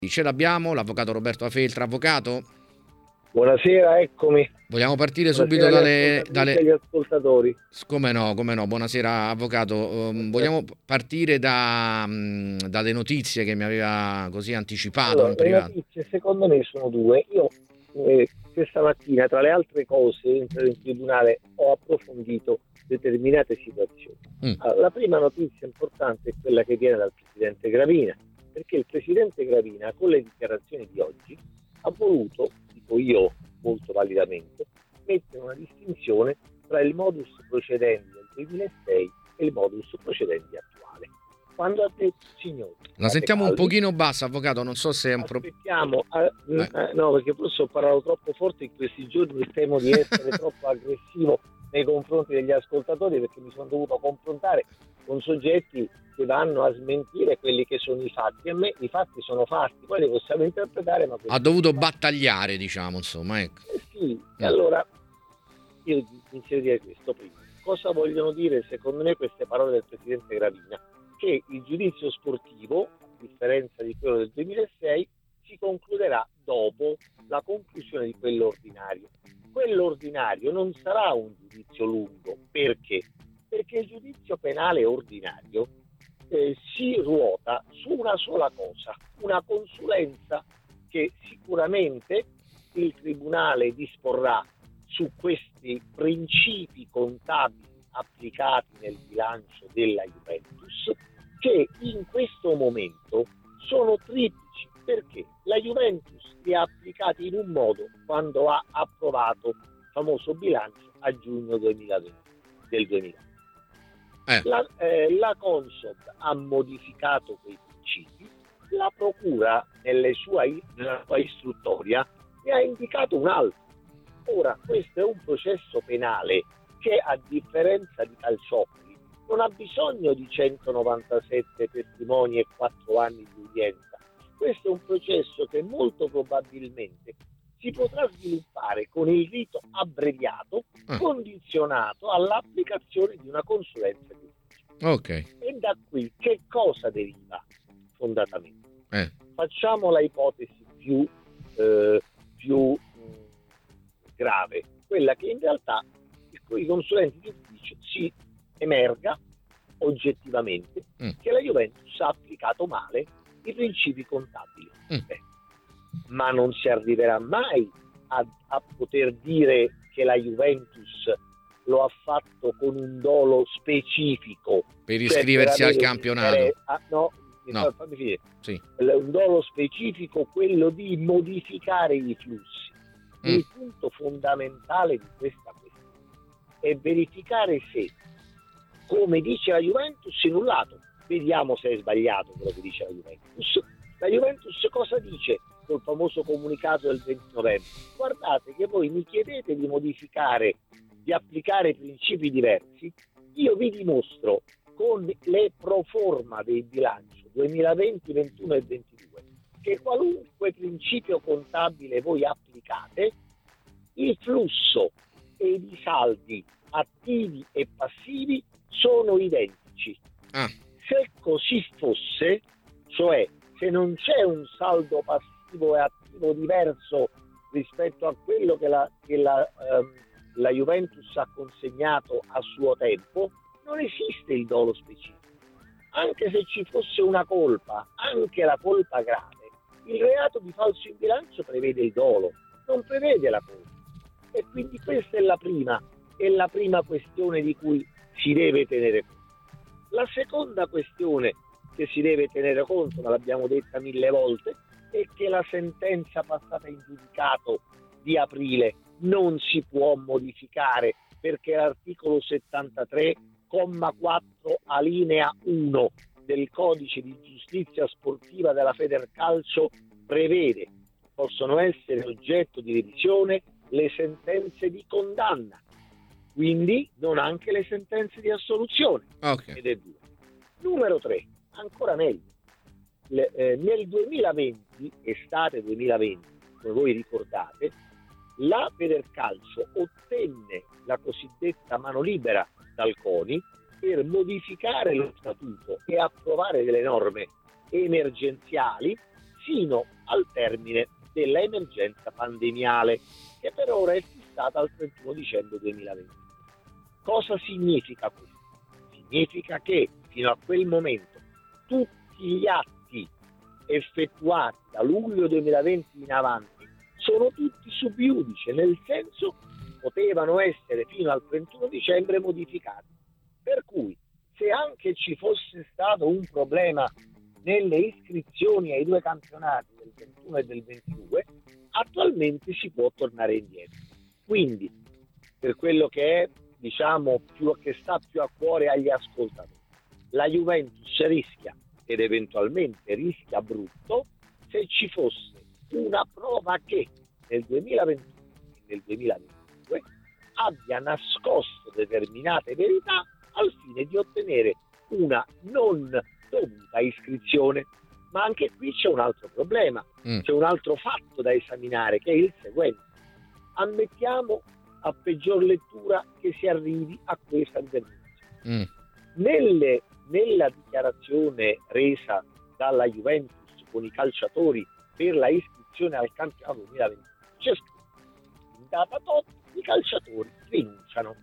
Ce l'abbiamo, l'avvocato Roberto Afeltra. Avvocato? Buonasera, eccomi. Vogliamo partire Buonasera subito agli ascoltatori. Come no. Buonasera avvocato. Vogliamo partire dalle notizie che mi aveva così anticipato in privato. Le notizie secondo me sono due. Io questa mattina, tra le altre cose, in tribunale ho approfondito determinate situazioni. La prima notizia importante è quella che viene dal Presidente Gravina, perché il Presidente Gravina con le dichiarazioni di oggi ha voluto, dico io molto validamente, mettere una distinzione tra il modus procedendi del 2006 e il modus procedendi attuale. Quando ha detto, signori, la sentiamo un pochino bassa, avvocato, non so se è un problema. Aspettiamo, no, perché forse ho parlato troppo forte in questi giorni, temo di essere troppo aggressivo nei confronti degli ascoltatori, perché mi sono dovuto confrontare con soggetti che vanno a smentire quelli che sono i fatti. A me i fatti sono fatti, poi li possiamo interpretare, ma ha dovuto battagliare, diciamo, insomma, ecco. Sì. Allora io inizio a dire questo prima. Cosa vogliono dire secondo me queste parole del Presidente Gravina? Che il giudizio sportivo, a differenza di quello del 2006, si concluderà dopo la conclusione di quello ordinario. Quello ordinario non sarà un giudizio lungo. Perché? Perché il giudizio penale ordinario si ruota su una sola cosa, una consulenza che sicuramente il Tribunale disporrà su questi principi contabili applicati nel bilancio della Juventus, che in questo momento sono triplici, perché la Juventus li ha applicati in un modo quando ha approvato il famoso bilancio a giugno 2020, del 2020. La Consob ha modificato quei principi, la Procura nella sua istruttoria ne ha indicato un altro. Ora, questo è un processo penale che, a differenza di Calciopoli, non ha bisogno di 197 testimoni e 4 anni di udienza. Questo è un processo che molto probabilmente si potrà sviluppare con il rito abbreviato, condizionato all'applicazione di una consulenza di ufficio. Ok. E da qui che cosa deriva fondatamente? Facciamo la ipotesi più grave, quella che in realtà i consulenti di ufficio si emerga oggettivamente che la Juventus ha applicato male i principi contabili. Ma non si arriverà mai a poter dire che la Juventus lo ha fatto con un dolo specifico per iscriversi al campionato. Fammi finire. Sì. Un dolo specifico, quello di modificare i flussi. Il punto fondamentale di questa questione è verificare se, come dice la Juventus, in un lato vediamo se è sbagliato quello che dice la Juventus. La Juventus cosa dice col famoso comunicato del 20 novembre? Guardate che voi mi chiedete di modificare, di applicare principi diversi, io vi dimostro con le pro forma dei bilanci 2020, 21 e 22 che qualunque principio contabile voi applicate, il flusso e i saldi attivi e passivi sono identici. Se così fosse, cioè se non c'è un saldo passivo e attivo diverso rispetto a quello che la Juventus ha consegnato a suo tempo, non esiste il dolo specifico. Anche se ci fosse una colpa, anche la colpa grave, il reato di falso in bilancio prevede il dolo, non prevede la colpa. E quindi questa è la prima questione di cui si deve tenere conto. La seconda questione che si deve tenere conto, ma l'abbiamo detta 1000 volte, è che la sentenza passata in giudicato di aprile non si può modificare, perché l'articolo 73, comma 4 alinea 1 del codice di giustizia sportiva della Federcalcio prevede possono essere oggetto di revisione le sentenze di condanna, quindi non anche le sentenze di assoluzione. Ed è 2. Numero 3, ancora meglio, nel 2020, estate 2020, come voi ricordate, la Federcalcio ottenne la cosiddetta mano libera dal CONI per modificare lo statuto e approvare delle norme emergenziali sino al termine dell'emergenza pandemiale, che per ora è fissata al 31 dicembre 2020. Cosa significa questo? Significa che fino a quel momento tutti gli atti effettuati da luglio 2020 in avanti sono tutti sub iudice, nel senso potevano essere fino al 31 dicembre modificati. Per cui se anche ci fosse stato un problema nelle iscrizioni ai 2 campionati del 21 e del 22, attualmente si può tornare indietro. Quindi, per quello che è, diciamo, che sta più a cuore agli ascoltatori, la Juventus rischia, ed eventualmente rischia brutto, se ci fosse una prova che nel 2021 e nel 2022 abbia nascosto determinate verità al fine di ottenere una non dovuta iscrizione. Ma anche qui c'è un altro problema, c'è un altro fatto da esaminare, che è il seguente. Ammettiamo, a peggior lettura, che si arrivi a questa determinazione. Nella dichiarazione resa dalla Juventus con i calciatori per la iscrizione al campionato 2020 c'è scritto: in data tot i calciatori rinunciano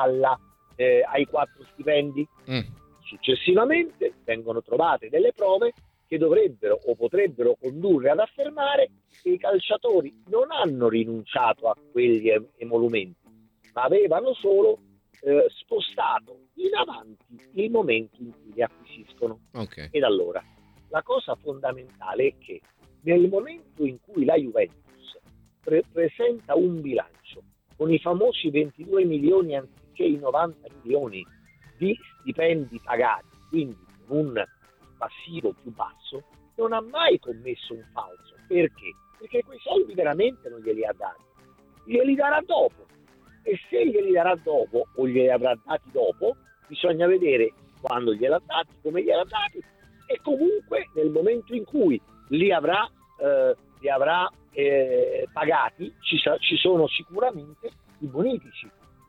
ai 4 stipendi. Successivamente vengono trovate delle prove che dovrebbero o potrebbero condurre ad affermare che i calciatori non hanno rinunciato a quegli emolumenti, ma avevano solo spostato in avanti il momento in cui li acquisiscono. Okay. Ed allora la cosa fondamentale è che nel momento in cui la Juventus presenta un bilancio con i famosi 22 milioni anziché i 90 milioni di stipendi pagati, quindi con un passivo più basso, non ha mai commesso un falso. Perché? Perché quei soldi veramente non glieli ha dati, glieli darà dopo, e se glieli darà dopo o glieli avrà dati dopo bisogna vedere quando gliel'ha dati, come gliel'ha dati, e comunque nel momento in cui li avrà pagati ci sono sicuramente i bonifici,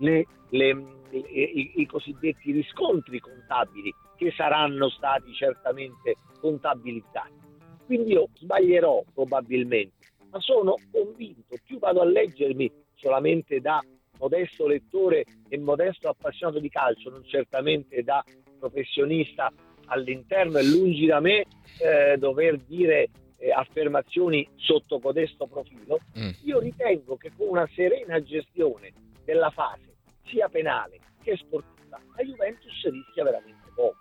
i cosiddetti riscontri contabili che saranno stati certamente contabilizzati. Quindi io sbaglierò probabilmente, ma sono convinto, più vado a leggermi solamente da modesto lettore e modesto appassionato di calcio, non certamente da professionista all'interno, e lungi da me dover dire affermazioni sotto codesto profilo. Io ritengo che con una serena gestione della fase sia penale che sportiva la Juventus rischia veramente poco.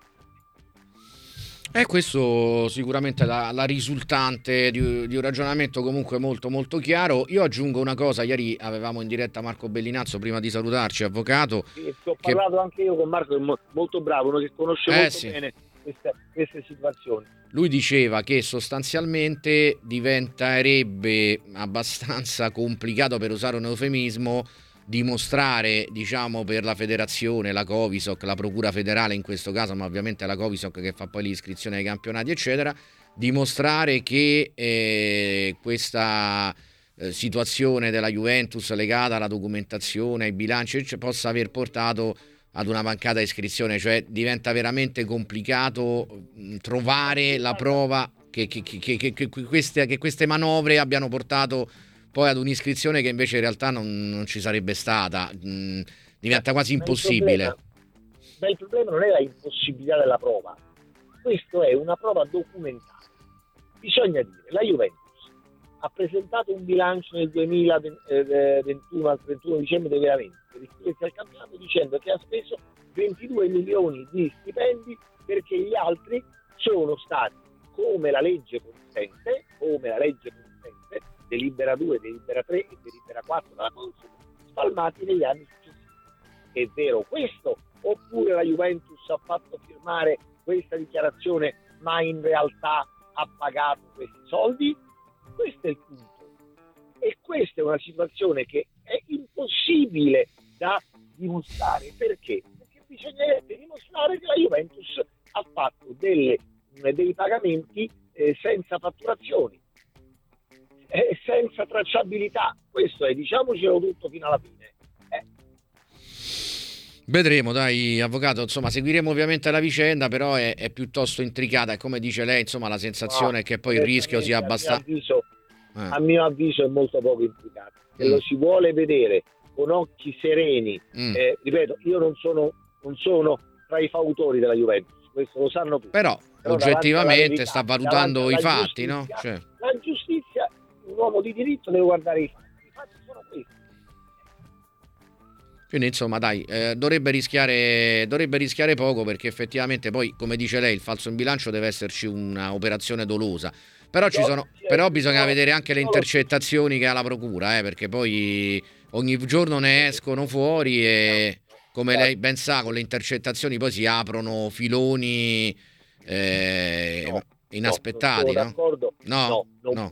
Questo sicuramente è la risultante di un ragionamento comunque molto molto chiaro. Io aggiungo una cosa: ieri avevamo in diretta Marco Bellinazzo, prima di salutarci, avvocato. Sì, ho parlato anche io con Marco, che è molto bravo, uno che conosce molto bene queste situazioni. Lui diceva che sostanzialmente diventerebbe abbastanza complicato, per usare un eufemismo, dimostrare, diciamo, per la federazione, la Covisoc, la procura federale in questo caso, ma ovviamente la Covisoc che fa poi l'iscrizione ai campionati eccetera, dimostrare che questa situazione della Juventus legata alla documentazione, ai bilanci, possa aver portato ad una mancata iscrizione. Cioè diventa veramente complicato trovare la prova che queste manovre abbiano portato poi ad un'iscrizione che invece in realtà non ci sarebbe stata. Diventa quasi impossibile. Il problema non è la impossibilità della prova, questo è una prova documentata. Bisogna dire, la Juventus ha presentato un bilancio nel 2021 al 31 dicembre 2020 per iscriversi al campionato, dicendo che ha speso 22 milioni di stipendi perché gli altri sono stati, come la legge consente, delibera 2, delibera 3 e delibera 4 della Consul, spalmati negli anni successivi. È vero questo? Oppure la Juventus ha fatto firmare questa dichiarazione ma in realtà ha pagato questi soldi? Questo è il punto. E questa è una situazione che è impossibile da dimostrare. Perché? Perché bisognerebbe dimostrare che la Juventus ha fatto dei pagamenti senza fatturazioni, senza tracciabilità. Questo è, diciamocelo tutto fino alla fine. Vedremo, dai, avvocato, insomma, seguiremo ovviamente la vicenda, però è piuttosto intricata e come dice lei, insomma, la sensazione è che poi il rischio sia abbastanza... A mio avviso è molto poco intricato. Se lo si vuole vedere con occhi sereni, ripeto, io non sono tra i fautori della Juventus, questo lo sanno tutti. Però oggettivamente verità, sta valutando i fatti, no? Cioè. La giustizia, un uomo di diritto deve guardare i fatti sono questi. Quindi insomma dai, dovrebbe rischiare poco, perché effettivamente poi, come dice lei, il falso in bilancio deve esserci una operazione dolosa. Però bisogna vedere anche le intercettazioni che ha la procura, perché poi ogni giorno ne escono fuori e come lei ben sa, con le intercettazioni poi si aprono filoni inaspettati, non sono d'accordo. No,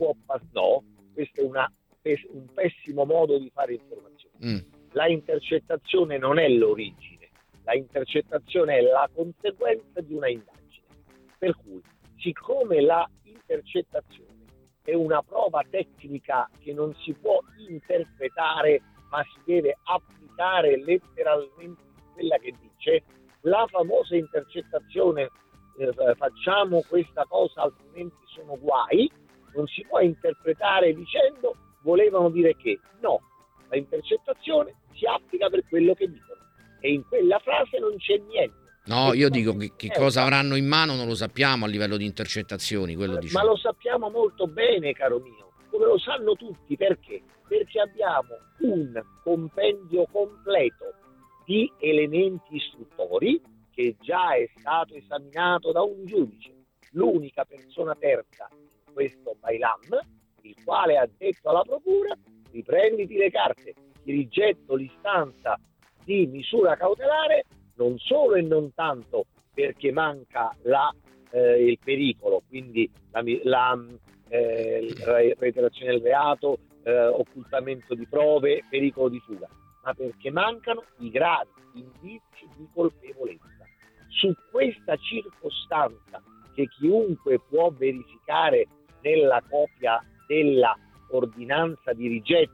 questo è un pessimo modo di fare informazione. La intercettazione non è l'origine, la intercettazione è la conseguenza di una indagine. Per cui, siccome la intercettazione è una prova tecnica che non si può interpretare, ma si deve applicare letteralmente quella che dice, la famosa intercettazione facciamo questa cosa altrimenti sono guai, non si può interpretare dicendo volevano dire che no, la intercettazione si applica per quello che dicono e in quella frase non c'è niente. No, io dico che cosa avranno in mano non lo sappiamo a livello di intercettazioni, quello diciamo. Ma lo sappiamo molto bene, caro mio, come lo sanno tutti, perché? Perché abbiamo un compendio completo di elementi istruttori che già è stato esaminato da un giudice, l'unica persona terza in questo Bailam, il quale ha detto alla procura: riprenditi le carte, ti rigetto l'istanza di misura cautelare, non solo e non tanto perché manca il pericolo, quindi la reiterazione del reato, occultamento di prove, pericolo di fuga, ma perché mancano i gravi indizi di colpevolezza. Su questa circostanza, che chiunque può verificare nella copia della ordinanza di rigetto,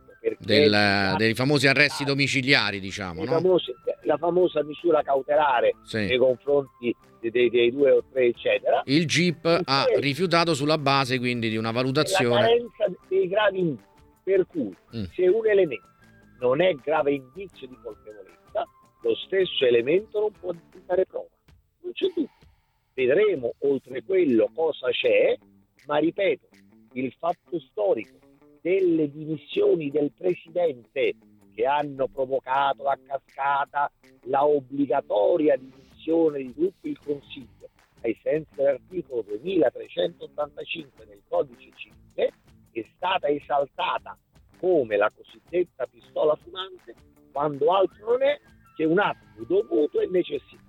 dei famosi arresti domiciliari, diciamo, no? La famosa misura cautelare nei confronti dei 2 o 3 eccetera, il GIP ha rifiutato sulla base quindi di una valutazione, la carenza dei gravi indizi, per cui se un elemento non è grave indizio di colpevolezza, lo stesso elemento non può diventare prova, non c'è dubbio. Vedremo oltre quello cosa c'è, ma ripeto, il fatto storico delle dimissioni del presidente che hanno provocato la cascata, la obbligatoria dimissione di tutto il Consiglio ai sensi dell'articolo 2385 del Codice Civile, è stata esaltata come la cosiddetta pistola fumante, quando altro non è che un atto dovuto e necessario.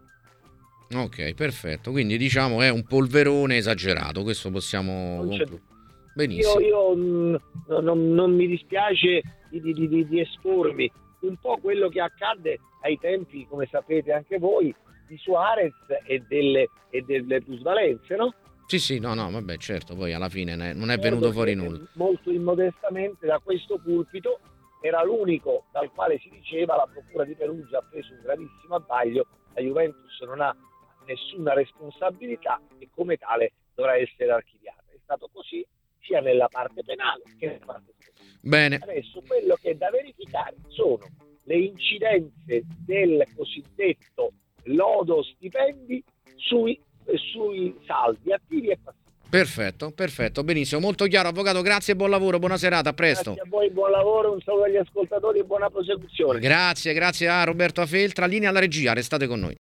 Ok, perfetto, quindi diciamo è un polverone esagerato, questo possiamo benissimo. Io non mi dispiace di espormi un po' quello che accadde ai tempi, come sapete anche voi, di Suarez e delle plusvalenze, no? Sì, no, vabbè, certo, poi alla fine non è venuto fuori nulla. Molto immodestamente da questo pulpito era l'unico dal quale si diceva: la procura di Perugia ha preso un gravissimo abbaglio, la Juventus non ha nessuna responsabilità e come tale dovrà essere archiviata. È stato così sia nella parte penale che nella parte sportiva. Bene. Adesso quello che è da verificare sono le incidenze del cosiddetto lodo stipendi sui saldi attivi e passivi. Perfetto, benissimo, molto chiaro, avvocato, grazie e buon lavoro, buona serata, a presto. Grazie a voi, buon lavoro, un saluto agli ascoltatori e buona prosecuzione. Grazie a Roberto Afeltra, linea alla regia, restate con noi.